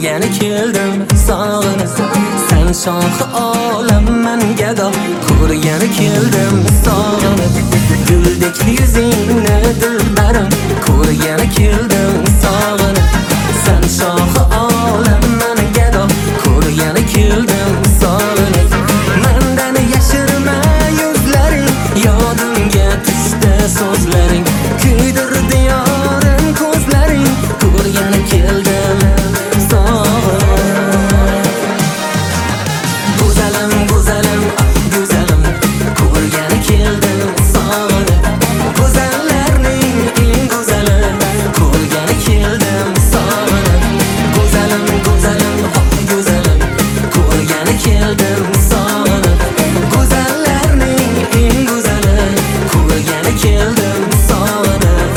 ko'rgani keldim sog'inib. Sen shohi olam men gado, ko'rgani keldim sog'inib. Guldek yuzingni dilbarim, ko'rgani keldim sog'inib. Sen shohi olam men gado, ko'rgani keldim sog'inib. Mendan yashirma yuzlaring, yodimga tushdi so'zlaring. Kuydirdi yorim ko'zlaring, ko'rgani keldim sog'inib. Go'zalim, go'zalim, go'zalim, ko'rgani keldim sog'inib. Go'zallarning eng go'zali, ko'rgani keldim sog'inib. Go'zalim, go'zalim, go'zalim, ko'rgani keldim sog'inib. Go'zallarning eng go'zali, ko'rgani keldim sog'inib.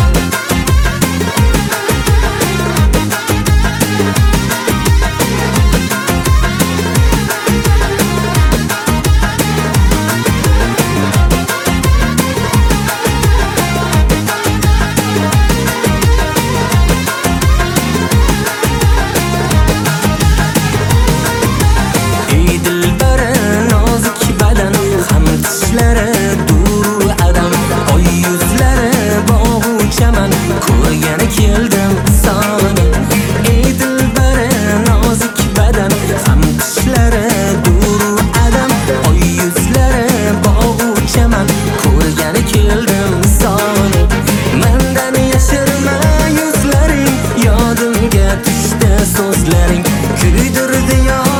Ey dilbara nozik badan, ham tishlari duru adam, oy yuzlari bog'u chaman, ko'rgani keldim sog'inib. Ey dilbara nozik badan, ham tishlari duru adam, oy yuzlari bog'u chaman, ko'rgani keldim sog'inib. Mendan yashirma yuzlaring, yodimga tushdi so'zlaring. Kuydirdi